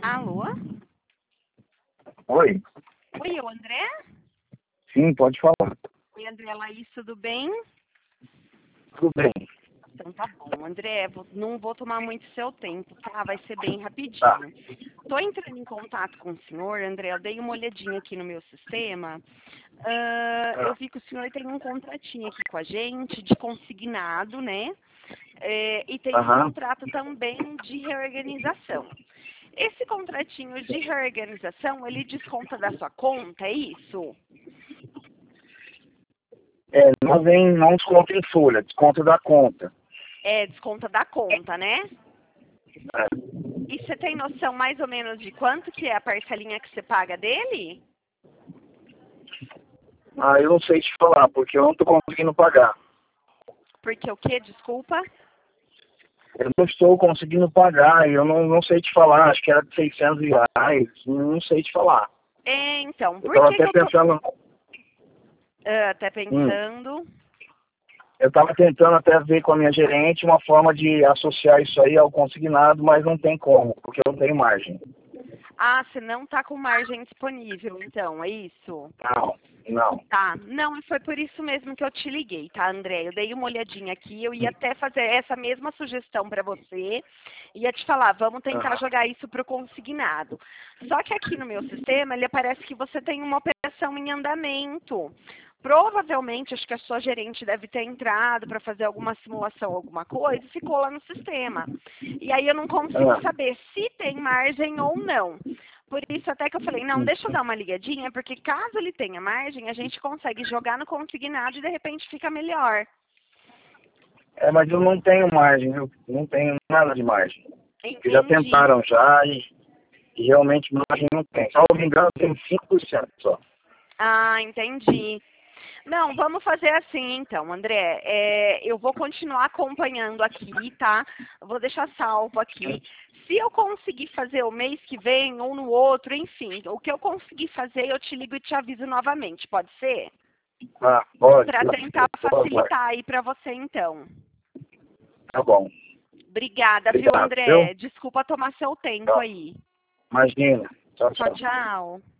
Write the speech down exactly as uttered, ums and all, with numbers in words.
Alô? Oi? Oi, é o André? Sim, pode falar. Oi, André, Laís, tudo bem? Tudo bem. Então tá bom, André, vou- não vou tomar muito seu tempo, tá? Vai ser bem Tá. rapidinho. Tô entrando em contato com o senhor, André, eu dei uma olhadinha aqui no meu sistema. Ah, eu vi que o senhor tem um contratinho aqui com a gente, de consignado, né? É, e tem um Aham. contrato também de reorganização. Esse contratinho de reorganização, ele desconta da sua conta, é isso? É, não vem, não desconto em folha, desconto da conta. É, desconta da conta, né? É. E você tem noção mais ou menos de quanto que é a parcelinha que você paga dele? Ah, eu não sei te falar, porque eu não estou conseguindo pagar. Porque o quê? Desculpa? Eu não estou conseguindo pagar e eu não, não sei te falar. Acho que era de seiscentos reais. Não sei te falar. É, então, Eu por estava que que até eu tô pensando... ah, até Hum, pensando? eu estava tentando até ver com a minha gerente uma forma de associar isso aí ao consignado, mas não tem como, porque eu não tenho margem. Ah, você não tá com margem disponível, então, é isso? Não, não. Tá, não, e foi por isso mesmo que eu te liguei, tá, André? Eu dei uma olhadinha aqui, eu ia até fazer essa mesma sugestão para você, ia te falar, vamos tentar Aham. jogar isso pro consignado. Só que aqui no meu sistema, ele aparece que você tem uma operação em andamento. Provavelmente, acho que a sua gerente deve ter entrado para fazer alguma simulação, alguma coisa, e ficou lá no sistema. E aí eu não consigo Ah, saber se tem margem ou não. Por isso até que eu falei, não, deixa eu dar uma ligadinha, porque caso ele tenha margem, a gente consegue jogar no consignado e de repente fica melhor. É, mas eu não tenho margem, eu não tenho nada de margem. Porque já Entendi. tentaram já e, e realmente margem não tem. Se eu não me engano, tem cinco por cento só. Ah, entendi. Não, vamos fazer assim então, André. É, eu vou continuar acompanhando aqui, tá? Eu vou deixar salvo aqui. Se eu conseguir fazer o mês que vem ou no outro, enfim, o que eu conseguir fazer, eu te ligo e te aviso novamente, pode ser? Ah, pode, Para pode, tentar pode, pode. facilitar aí para você então. Tá bom. Obrigada, viu, Obrigado, viu? André? Desculpa tomar seu tempo Tchau. aí. Imagina. Tchau, Tchau, tchau. tchau.